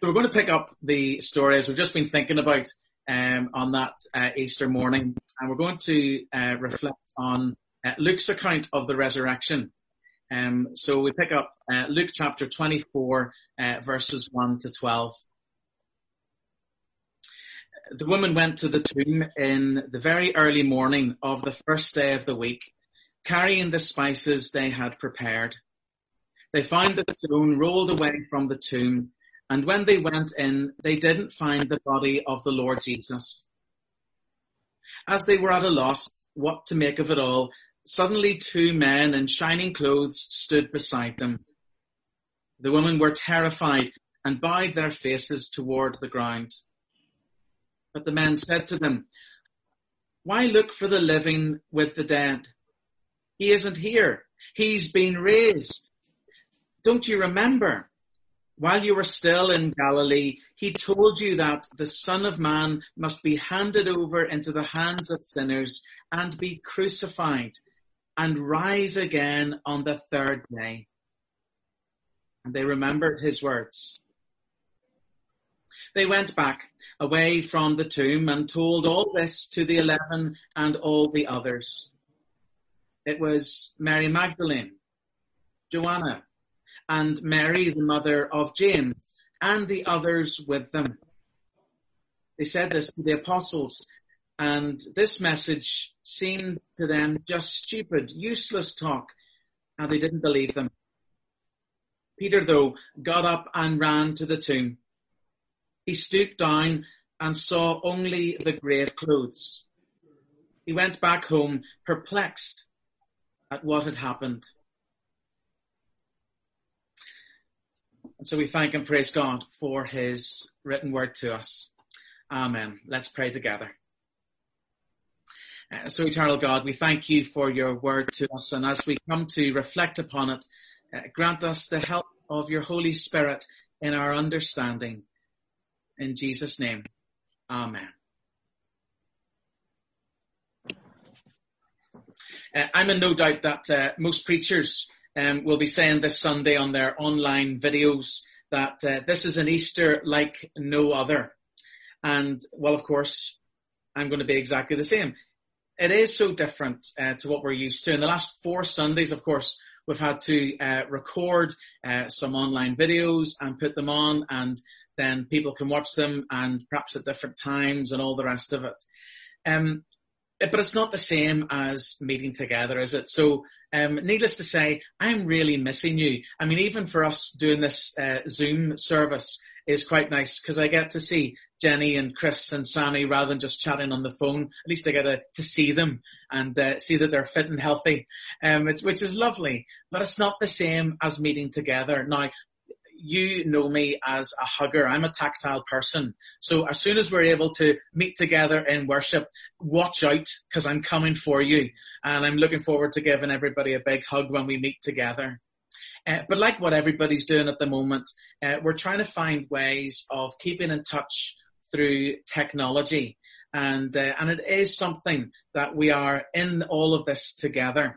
So we're going to pick up the story as we've just been thinking about on that Easter morning, and we're going to reflect on Luke's account of the resurrection. So we pick up Luke chapter 24, verses 1 to 12. The woman went to the tomb in the very early morning of the first day of the week, carrying the spices they had prepared. They found the stone rolled away from the tomb, and when they went in, they didn't find the body of the Lord Jesus. As they were at a loss what to make of it all, suddenly two men in shining clothes stood beside them. The women were terrified and bowed their faces toward the ground. But the men said to them, "Why look for the living with the dead? He isn't here. He's been raised. Don't you remember? While you were still in Galilee, he told you that the Son of Man must be handed over into the hands of sinners and be crucified and rise again on the third day." And they remembered his words. They went back away from the tomb and told all this to the 11 and all the others. It was Mary Magdalene, Joanna, and Mary, the mother of James, and the others with them. They said this to the apostles, and this message seemed to them just stupid, useless talk, and they didn't believe them. Peter, though, got up and ran to the tomb. He stooped down and saw only the grave clothes. He went back home, perplexed at what had happened. And so we thank and praise God for his written word to us. Amen. Let's pray together. So eternal God, we thank you for your word to us. And as we come to reflect upon it, grant us the help of your Holy Spirit in our understanding. In Jesus' name, amen. I'm in no doubt that most preachers will be saying this Sunday on their online videos that this is an Easter like no other. And, well, of course, I'm going to be exactly the same. It is so different to what we're used to. In the last 4 Sundays, of course, we've had to record some online videos and put them on, and then people can watch them and perhaps at different times and all the rest of it. But it's not the same as meeting together, is it? So, needless to say, I'm really missing you. I mean, even for us doing this Zoom service is quite nice because I get to see Jenny and Chris and Sammy rather than just chatting on the phone. At least I get to see them and see that they're fit and healthy, which is lovely. But it's not the same as meeting together. Now, you know me as a hugger. I'm a tactile person. So as soon as we're able to meet together in worship, watch out because I'm coming for you. And I'm looking forward to giving everybody a big hug when we meet together. But like what everybody's doing at the moment, we're trying to find ways of keeping in touch through technology. And it is something that we are in all of this together.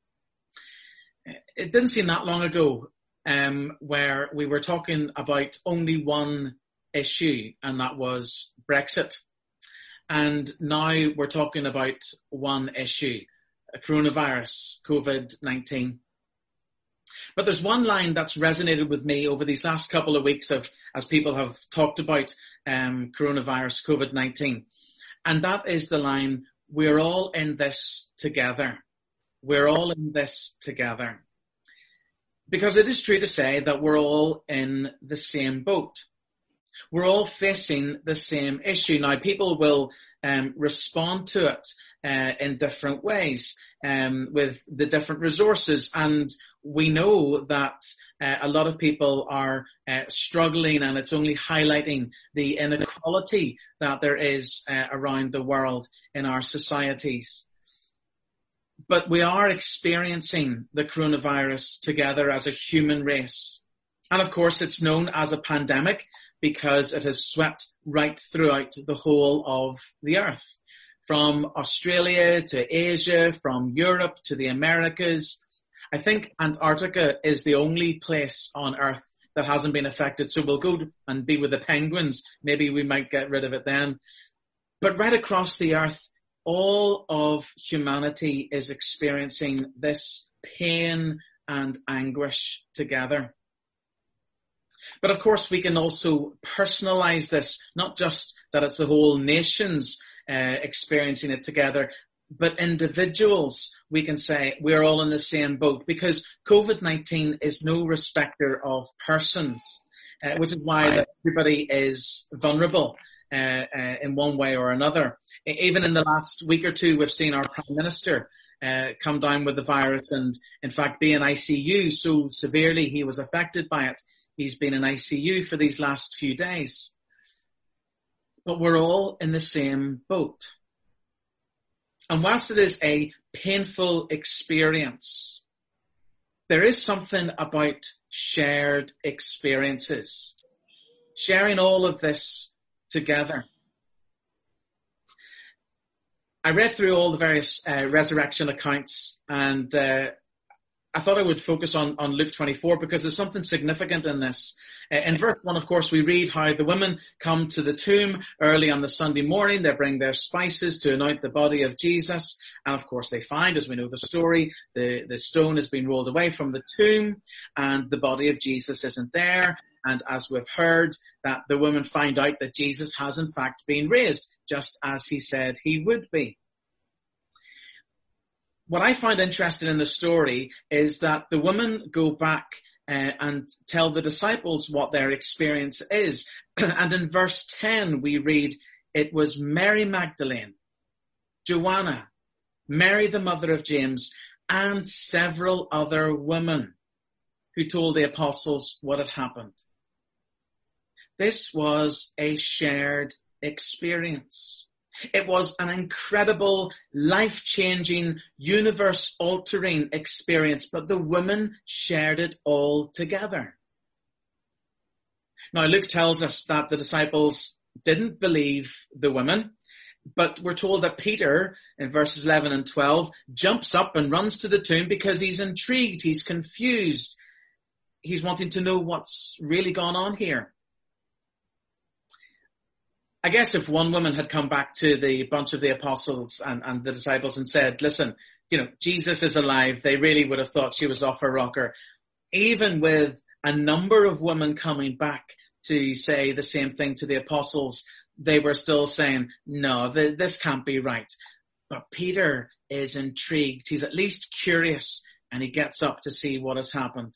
It didn't seem that long ago where we were talking about only one issue, and that was Brexit. And now we're talking about one issue, coronavirus, COVID-19. But there's one line that's resonated with me over these last couple of weeks as people have talked about coronavirus, COVID-19. And that is the line, we're all in this together. We're all in this together. Because it is true to say that we're all in the same boat. We're all facing the same issue. Now, people will respond to it in different ways with the different resources. And we know that a lot of people are struggling, and it's only highlighting the inequality that there is around the world in our societies. But we are experiencing the coronavirus together as a human race. And of course, it's known as a pandemic because it has swept right throughout the whole of the earth. From Australia to Asia, from Europe to the Americas. I think Antarctica is the only place on earth that hasn't been affected, so we'll go and be with the penguins. Maybe we might get rid of it then. But right across the earth, all of humanity is experiencing this pain and anguish together. But of course, we can also personalize this, not just that it's the whole nations experiencing it together, but individuals, we can say we're all in the same boat, because COVID-19 is no respecter of persons, which is why everybody is vulnerable in one way or another. Even in the last week or two, we've seen our Prime Minister come down with the virus and, in fact, be in ICU. So severely he was affected by it. He's been in ICU for these last few days. But we're all in the same boat. And whilst it is a painful experience, there is something about shared experiences. Sharing all of this together. I read through all the various resurrection accounts, and I thought I would focus on Luke 24 because there's something significant in this. In verse 1, of course, we read how the women come to the tomb early on the Sunday morning. They bring their spices to anoint the body of Jesus. And of course, they find, as we know the story, the stone has been rolled away from the tomb and the body of Jesus isn't there. And as we've heard, that the women find out that Jesus has in fact been raised, just as he said he would be. What I find interesting in the story is that the women go back and tell the disciples what their experience is. And in verse 10, we read, it was Mary Magdalene, Joanna, Mary the mother of James, and several other women who told the apostles what had happened. This was a shared experience. It was an incredible, life-changing, universe-altering experience, but the women shared it all together. Now, Luke tells us that the disciples didn't believe the women, but we're told that Peter, in verses 11 and 12, jumps up and runs to the tomb because he's intrigued, he's confused, he's wanting to know what's really gone on here. I guess if one woman had come back to the bunch of the apostles and the disciples and said, listen, Jesus is alive, they really would have thought she was off her rocker. Even with a number of women coming back to say the same thing to the apostles, they were still saying, no, this can't be right. But Peter is intrigued. He's at least curious, and he gets up to see what has happened.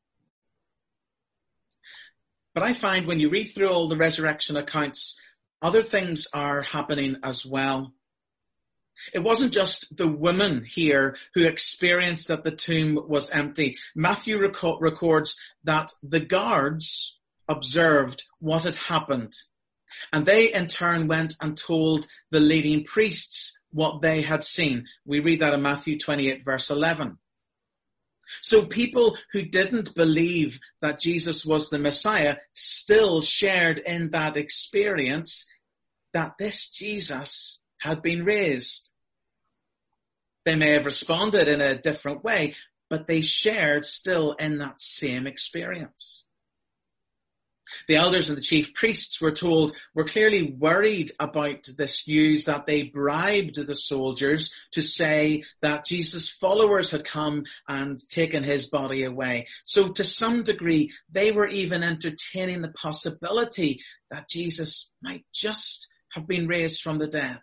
But I find when you read through all the resurrection accounts, other things are happening as well. It wasn't just the women here who experienced that the tomb was empty. Matthew records that the guards observed what had happened, and they in turn went and told the leading priests what they had seen. We read that in Matthew 28 verse 11. So people who didn't believe that Jesus was the Messiah still shared in that experience that this Jesus had been raised. They may have responded in a different way, but they shared still in that same experience. The elders and the chief priests, we're told, were clearly worried about this news that they bribed the soldiers to say that Jesus' followers had come and taken his body away. So to some degree, they were even entertaining the possibility that Jesus might just have been raised from the dead.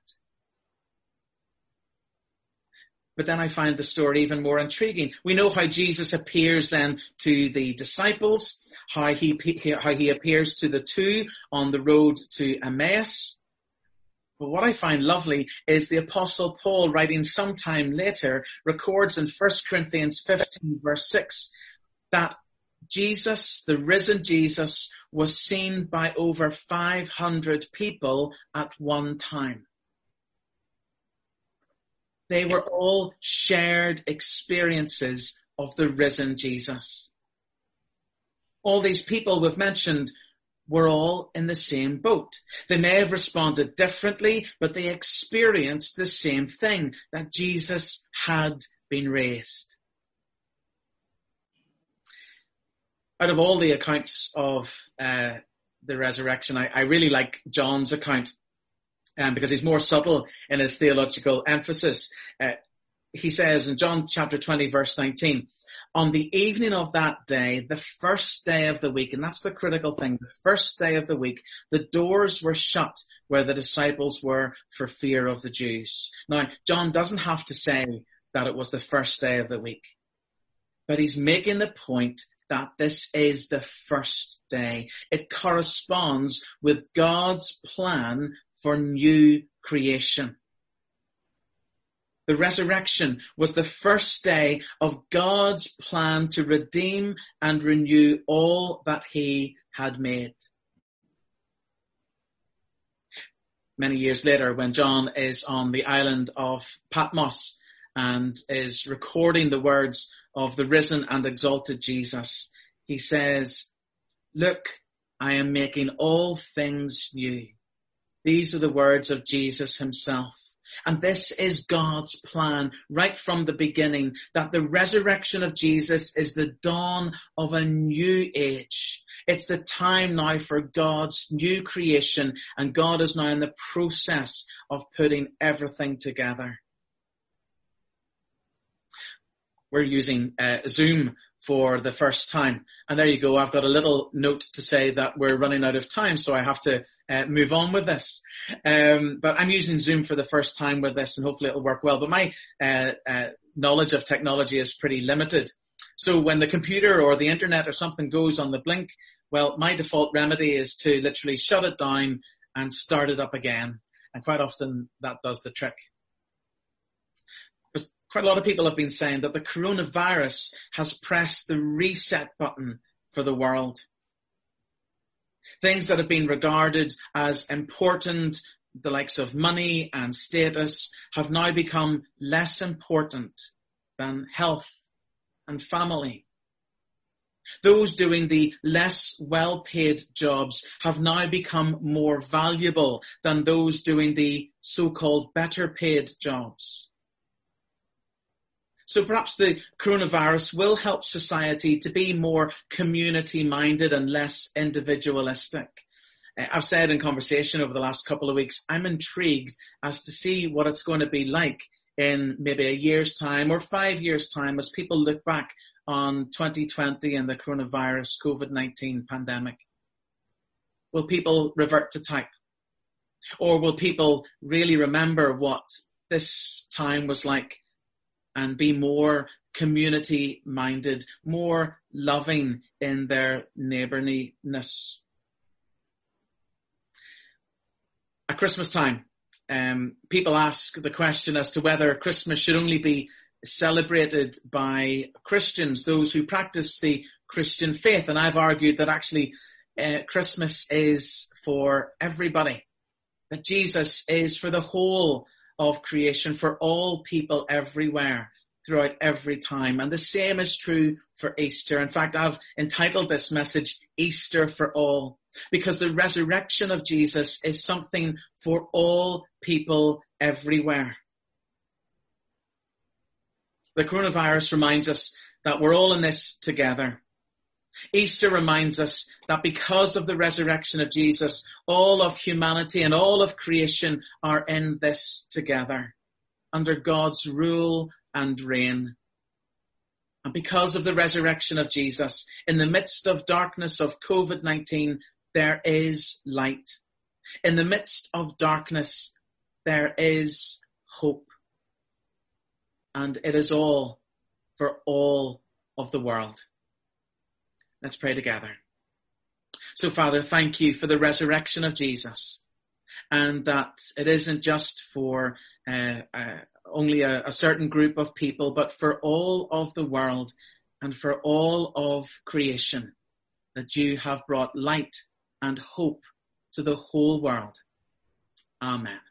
But then I find the story even more intriguing. We know how Jesus appears then to the disciples, how he appears to the two on the road to Emmaus. But what I find lovely is the Apostle Paul, writing sometime later, records in 1 Corinthians 15 verse 6 that Jesus, the risen Jesus, was seen by over 500 people at one time. They were all shared experiences of the risen Jesus. All these people we've mentioned were all in the same boat. They may have responded differently, but they experienced the same thing, that Jesus had been raised. Out of all the accounts of the resurrection, I really like John's account because he's more subtle in his theological emphasis. He says in John chapter 20, verse 19, on the evening of that day, the first day of the week, and that's the critical thing, the first day of the week, the doors were shut where the disciples were for fear of the Jews. Now, John doesn't have to say that it was the first day of the week, but he's making the point that this is the first day. It corresponds with God's plan for new creation. The resurrection was the first day of God's plan to redeem and renew all that he had made. Many years later, when John is on the island of Patmos and is recording the words of the risen and exalted Jesus, he says, look, I am making all things new. These are the words of Jesus himself. And this is God's plan right from the beginning, that the resurrection of Jesus is the dawn of a new age. It's the time now for God's new creation, and God is now in the process of putting everything together. We're using Zoom for the first time. And there you go. I've got a little note to say that we're running out of time, so I have to move on with this. But I'm using Zoom for the first time with this, and hopefully it'll work well. But my knowledge of technology is pretty limited. So when the computer or the internet or something goes on the blink, well, my default remedy is to literally shut it down and start it up again. And quite often that does the trick. Quite a lot of people have been saying that the coronavirus has pressed the reset button for the world. Things that have been regarded as important, the likes of money and status, have now become less important than health and family. Those doing the less well-paid jobs have now become more valuable than those doing the so-called better-paid jobs. So perhaps the coronavirus will help society to be more community-minded and less individualistic. I've said in conversation over the last couple of weeks, I'm intrigued as to see what it's going to be like in maybe a year's time or 5 years' time as people look back on 2020 and the coronavirus COVID-19 pandemic. Will people revert to type? Or will people really remember what this time was like and be more community-minded, more loving in their neighbourliness? At Christmas time, people ask the question as to whether Christmas should only be celebrated by Christians, those who practice the Christian faith. And I've argued that actually Christmas is for everybody, that Jesus is for the whole of creation, for all people everywhere, throughout every time. And the same is true for Easter. In fact, I've entitled this message, Easter for All, because the resurrection of Jesus is something for all people everywhere. The coronavirus reminds us that we're all in this together. Easter reminds us that because of the resurrection of Jesus, all of humanity and all of creation are in this together, under God's rule and reign. And because of the resurrection of Jesus, in the midst of darkness of COVID-19, there is light. In the midst of darkness, there is hope. And it is all for all of the world. Let's pray together. So, Father, thank you for the resurrection of Jesus, and that it isn't just for only a certain group of people, but for all of the world and for all of creation, that you have brought light and hope to the whole world. Amen.